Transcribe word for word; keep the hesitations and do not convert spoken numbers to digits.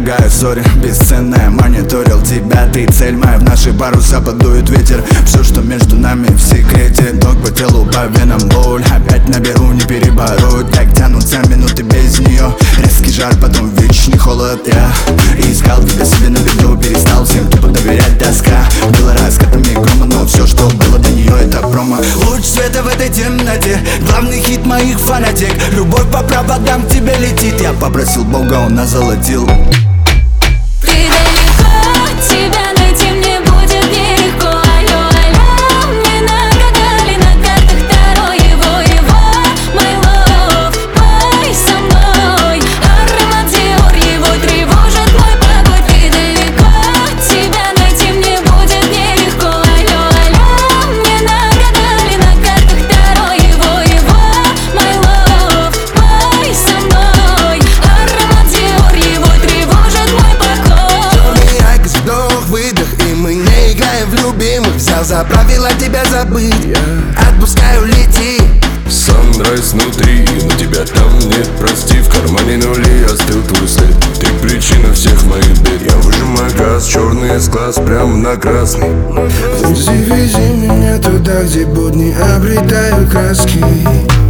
зажигаю сори, бесценная. Мониторил тебя, ты цель моя. В наши паруса подует ветер. Все, что между нами в секрете. Ток по телу, по венам боль. Опять наберу, не перебороть. Так тянутся минуты без нее. Резкий жар, потом вечный холод. Я искал тебя себе на виду, перестал всем тупо доверять, тоска. Было раскатами грома, но все, что было до нее, это промо. Луч света в этой темноте, главный хит моих фанатек. Любовь по проводам к тебе летит. Я попросил Бога, он озолотил. Ты далеко, тебя найти мне будет нелегко. Алло, алло, мне нагадали на картах Таро. Его, его, my love, пой со мной. Аромат Диор, его тревожит мой покой. Ты далеко, тебя найти мне будет нелегко. Алло, алло, мне нагадали на картах Таро. Его, его, my love, пой со мной. Аромат Диор, его тревожит мой покой. Черный айкос, вдох, выдох, и мы не играем в любимых. Взял за правило тебя забыть, отпускаю, лети. Санрайз внутри, но тебя там нет, прости. В кармане нули, остыл твой след. Ты причина всех моих бед. Я выжимаю газ, черный из глаз, прямо на красный. Вези, вези меня туда, где будни обретают краски.